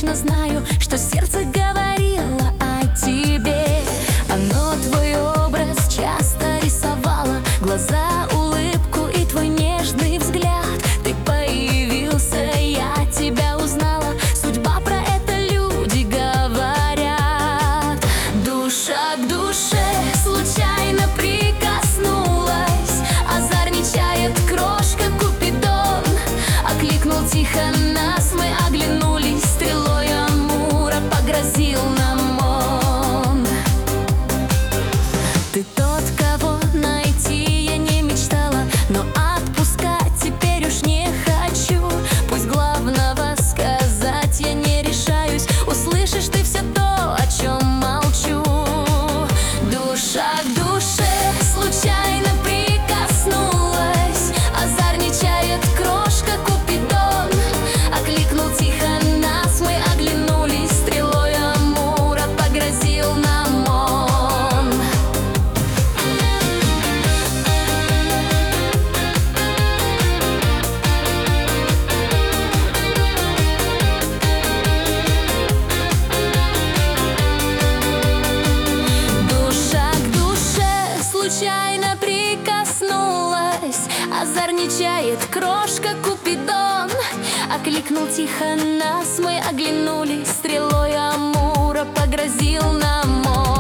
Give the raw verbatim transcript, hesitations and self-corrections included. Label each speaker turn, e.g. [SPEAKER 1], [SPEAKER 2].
[SPEAKER 1] точно знаю, что сердце говорило о тебе. Оно твой образ часто рисовало, глаза, улыбку и твой нежный взгляд. Ты появился, я тебя узнала, судьба про это люди говорят. Душа к душе случайно прикоснулась, озорничает крошка Купидон. Окликнул тихо нас, мы оглянулись, стрелой Амура погрозил нам он. Ты тот, кого найти я не мечтала, но отпускать теперь уж не хочу. Пусть главного сказать я не решаюсь, услышишь ты все то, о чем молчу. Душа к душе случайно прикоснулась, озорничает крошка Купидон. Окликнул тихо нас, мы оглянулись, стрелой Амура погрозил нам он. Душа к душе случайно прикоснулась, озорничает крошка Купидон. Окликнул тихо нас, мы оглянулись, стрелой Амура погрозил нам он.